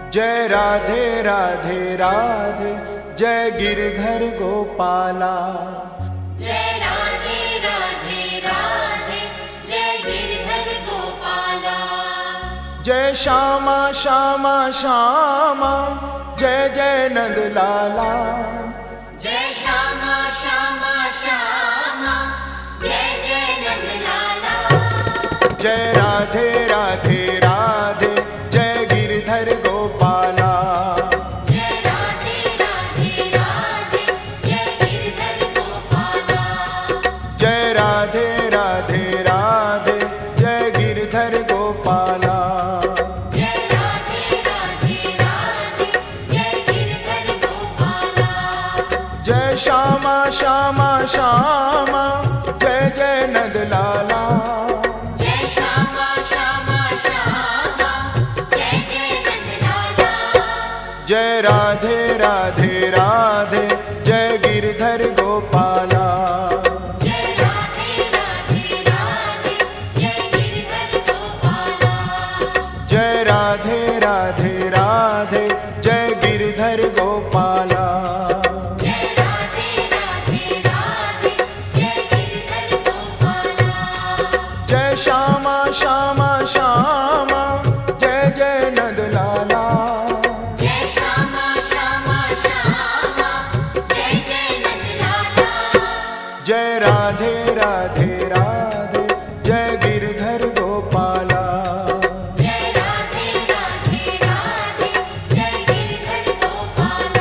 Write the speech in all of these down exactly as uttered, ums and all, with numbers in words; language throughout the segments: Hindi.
जय राधे राधे राधे जय गिरधर गोपाला। जय राधे राधे राधे जय गिरधर गोपाला। जय श्यामा श्यामा श्यामा जय जय नंद लाला। जय श्यामा श्यामा श्यामा जय जय नंद लाला। जय राधे राधे राधे जय गिरधर गोपाला। जय राधे राधे राधे जय गिरधर गोपाला। जय राधे राधे राधे जय गिरधर गोपाला। जय राधे राधे राधे जय गिरधर गोपाला। जय श्यामा श्यामा श्यामा जय जय नंद लाला। जय श्यामा श्यामा श्यामा जय जय नंद लाला। जय राधे राधे राधे जय गिरधर गोपाला। जय राधे राधे राधे जय गिरधर गोपाला। जय राधे राधे राधे जय गिरधर गोपाला। जय राधे राधे राधे जय गिरधर गोपाला। जय श्यामा श्यामा श्यामा जय जय नंद लाला। जय श्यामा श्यामा श्यामा जय जय नंद लाला। जय राधे राधे राधे जय गिरधर गोपाला। जय राधे राधे राधे जय गिरधर गोपाला।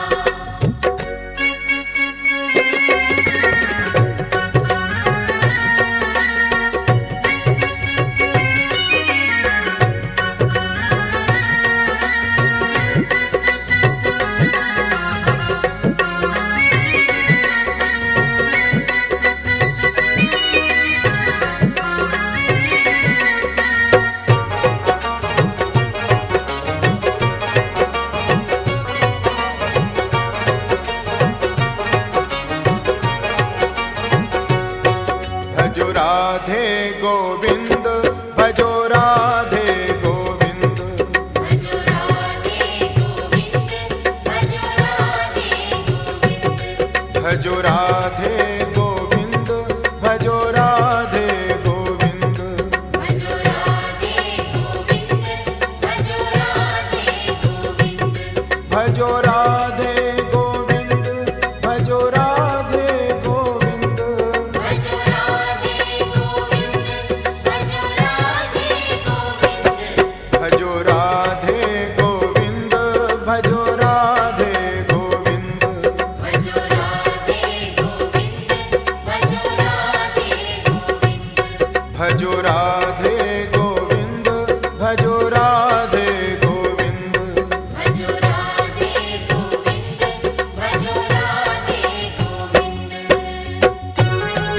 भजो राधे गोविंद भजो राधे गोविंद। भजो राधे गोविंद भजो राधे गोविंद। भजो राधे गोविंद भजो राधे गोविंद। भजो राधे गोविंद भजो राधे गोविंद। भजो राधे गोविंद भजो राधे गोविंद। भजो राधे गोविंद भजो राधे गोविंद। भजो राधे गोविंद भजो राधे गोविंद। भजो राधे गोविंद भजो राधे गोविंद। भजो राधे गोविंद भजो राधे गोविंद। भजो राधे गोविंद भजो राधे गोविंद।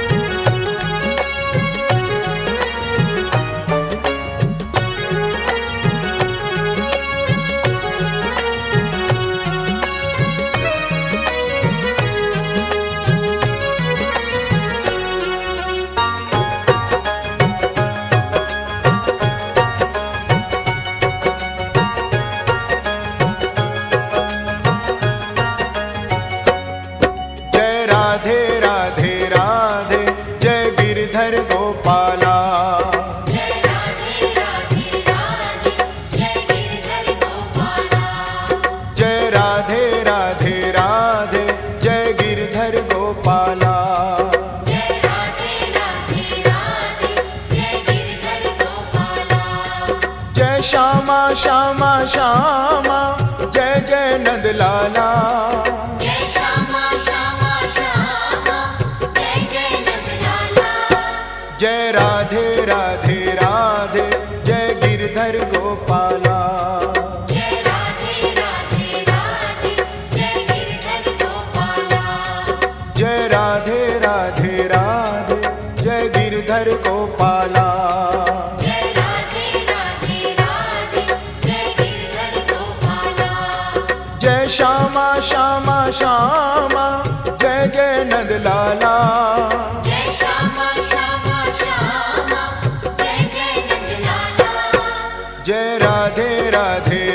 जय राधे राधे राधे जय गिरधर गोपाला। जय राधे राधे राधे जय गिरधर गोपाला। जय राधे राधे राधे जय गिरधर गोपाला। जय राधे राधे राधे जय गिरधर गोपाला। जय श्यामा श्यामा श्यामा जय जय नंद लाला। जय श्यामा श्यामा श्यामा जय जय नंद लाला। जय राधे राधे राधे जय गिरधर गोपाला। जय राधे राधे राधे जय गिरधर गोपाला। जय राधे राधे राधे जय गिरधर गोपाला। जय राधे राधे राधे जय गिरधर गोपाला। जय श्यामा श्यामा श्यामा जय जय नंद लाला। जय श्यामा श्यामा श्यामा जय जय नंद लाला। जय राधे राधे राधे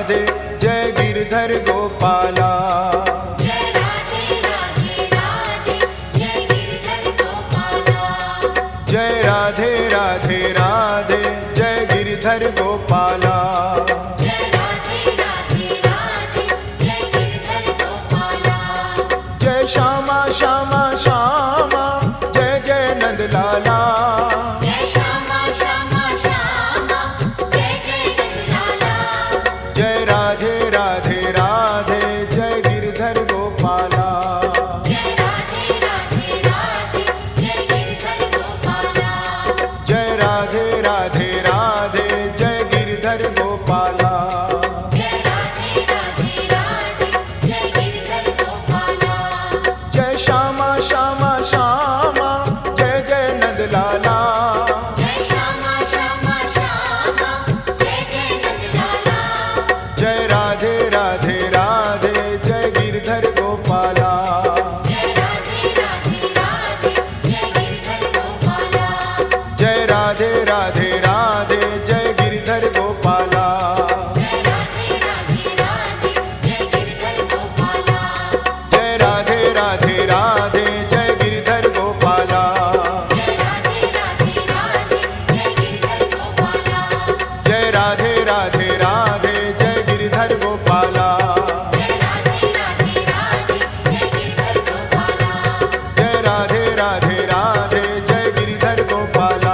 राधे जय गिरधर गोपाला। जय राधे राधे राधे जय गिरधर गोपाला। जय राधे राधे राधे जय गिरधर गोपाला। जय राधे राधे राधे जय गिरधर गोपाला। जय श्यामा श्यामा श्यामा जय जय नंद लाला। जय श्यामा श्यामा श्यामा जय जय नंदलाला। जय राधे राधे राधे जय गिरधर गोपाला। जय राधे राधे राधे जय गिरधर गोपाला। जय राधे राधे राधे जय गिरधर गोपाला। जय राधे राधे राधे जय गिरधर गोपाला। जय श्यामा श्यामा श्यामा जय जय नंद लाला। जय श्यामा श्यामा श्यामा जय जय नंदलाला। जय राधे राधे राधे जय गिरधर गोपाला। जय राधे राधे राधे जय गिरधर गोपाला। जय राधे राधे राधे जय गिरधर गोपाला। जय राधे राधे राधे जय गिरधर गोपाला। जय राधे राधे राधे जय गिरधर गोपाला। जय राधे राधे राधे जय गिरधर गोपाला। जय राधे राधे राधे जय गिरधर गोपाला। जय राधे राधे राधे जय गिरधर गोपाला। जय राधे राधे राधे जय गिरधर गोपाला।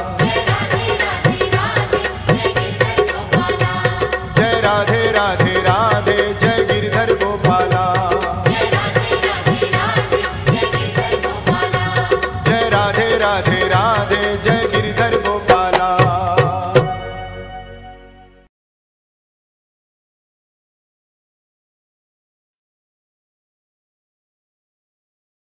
जय राधे राधे राधे जय गिरधर गोपाला। जय राधे राधे राधे जय गिरधर गोपाला। जय राधे राधे राधे जय गिरधर गोपाला। जय राधे राधे राधे जय